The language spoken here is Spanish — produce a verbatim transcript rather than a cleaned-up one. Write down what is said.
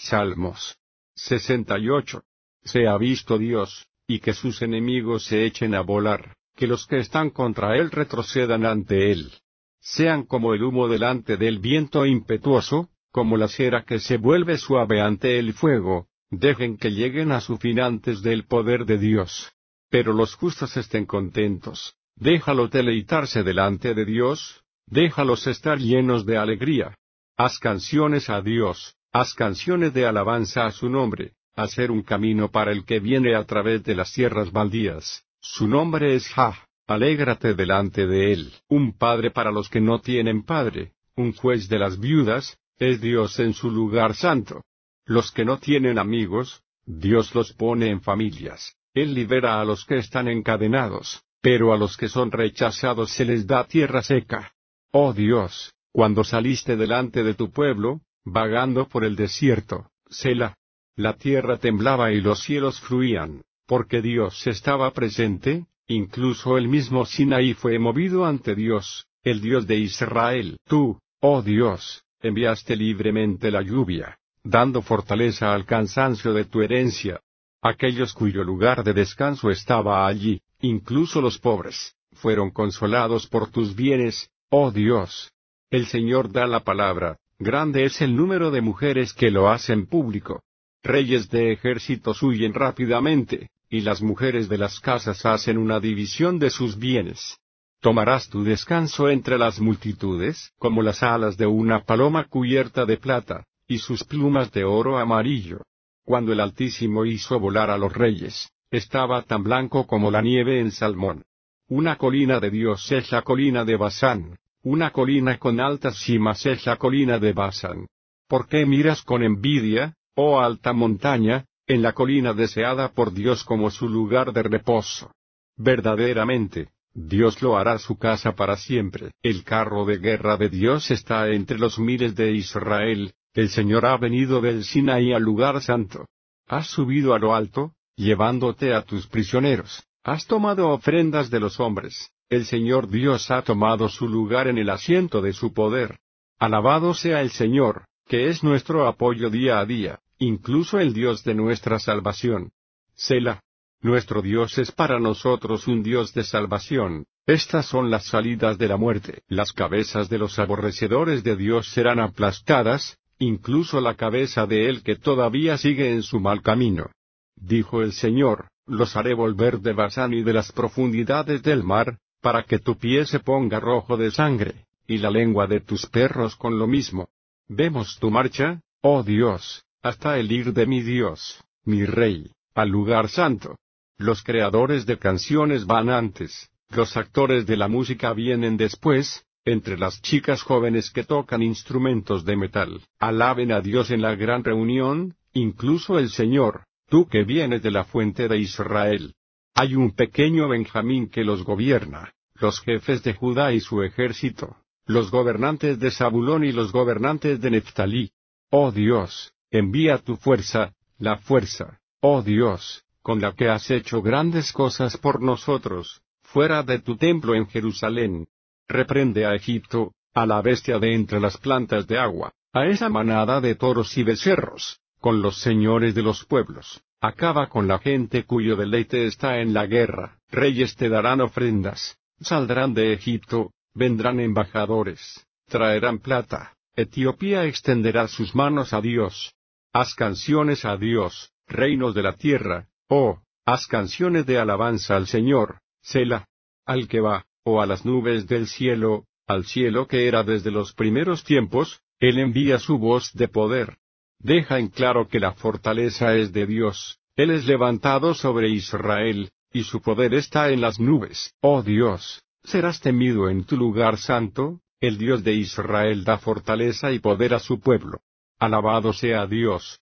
Salmos sesenta y ocho. Sea visto Dios, y que sus enemigos se echen a volar, que los que están contra él retrocedan ante él. Sean como el humo delante del viento impetuoso, como la cera que se vuelve suave ante el fuego, dejen que lleguen a su fin antes del poder de Dios. Pero los justos estén contentos, déjalos deleitarse delante de Dios, déjalos estar llenos de alegría. Haz canciones a Dios, haz canciones de alabanza a su nombre, hacer un camino para el que viene a través de las tierras baldías. Su nombre es Jah, alégrate delante de él. Un padre para los que no tienen padre, un juez de las viudas, es Dios en su lugar santo. Los que no tienen amigos, Dios los pone en familias. Él libera a los que están encadenados, pero a los que son rechazados se les da tierra seca. Oh Dios, cuando saliste delante de tu pueblo, vagando por el desierto, Selah, la tierra temblaba y los cielos fluían, porque Dios estaba presente, incluso el mismo Sinaí fue movido ante Dios, el Dios de Israel. Tú, oh Dios, enviaste libremente la lluvia, dando fortaleza al cansancio de tu herencia. Aquellos cuyo lugar de descanso estaba allí, incluso los pobres, fueron consolados por tus bienes, oh Dios. El Señor da la palabra, grande es el número de mujeres que lo hacen público. Reyes de ejércitos huyen rápidamente, y las mujeres de las casas hacen una división de sus bienes. ¿Tomarás tu descanso entre las multitudes, como las alas de una paloma cubierta de plata, y sus plumas de oro amarillo? Cuando el Altísimo hizo volar a los reyes, estaba tan blanco como la nieve en Salmón. Una colina de Dios es la colina de Basán, una colina con altas cimas es la colina de Basán. ¿Por qué miras con envidia, oh alta montaña, en la colina deseada por Dios como su lugar de reposo? Verdaderamente, Dios lo hará su casa para siempre. El carro de guerra de Dios está entre los miles de Israel. El Señor ha venido del Sinaí al lugar santo. Has subido a lo alto, llevándote a tus prisioneros. Has tomado ofrendas de los hombres. El Señor Dios ha tomado su lugar en el asiento de su poder. Alabado sea el Señor, que es nuestro apoyo día a día, incluso el Dios de nuestra salvación. Selah. Nuestro Dios es para nosotros un Dios de salvación. Estas son las salidas de la muerte. Las cabezas de los aborrecedores de Dios serán aplastadas, incluso la cabeza de él que todavía sigue en su mal camino. Dijo el Señor, los haré volver de Basán y de las profundidades del mar, para que tu pie se ponga rojo de sangre, y la lengua de tus perros con lo mismo. Vemos tu marcha, oh Dios, hasta el ir de mi Dios, mi Rey, al lugar santo. Los creadores de canciones van antes, los actores de la música vienen después, entre las chicas jóvenes que tocan instrumentos de metal. Alaben a Dios en la gran reunión, incluso el Señor, tú que vienes de la fuente de Israel. Hay un pequeño Benjamín que los gobierna, los jefes de Judá y su ejército, los gobernantes de Zabulón y los gobernantes de Neftalí. Oh Dios, envía tu fuerza, la fuerza, oh Dios, con la que has hecho grandes cosas por nosotros, fuera de tu templo en Jerusalén. Reprende a Egipto, a la bestia de entre las plantas de agua, a esa manada de toros y becerros, con los señores de los pueblos. Acaba con la gente cuyo deleite está en la guerra. Reyes te darán ofrendas, saldrán de Egipto, vendrán embajadores, traerán plata. Etiopía extenderá sus manos a Dios. Haz canciones a Dios, reinos de la tierra, oh, haz canciones de alabanza al Señor, Selah, al que va, o a las nubes del cielo, al cielo que era desde los primeros tiempos, Él envía su voz de poder. Deja en claro que la fortaleza es de Dios, Él es levantado sobre Israel, y su poder está en las nubes. Oh Dios, serás temido en tu lugar santo, el Dios de Israel da fortaleza y poder a su pueblo. Alabado sea Dios,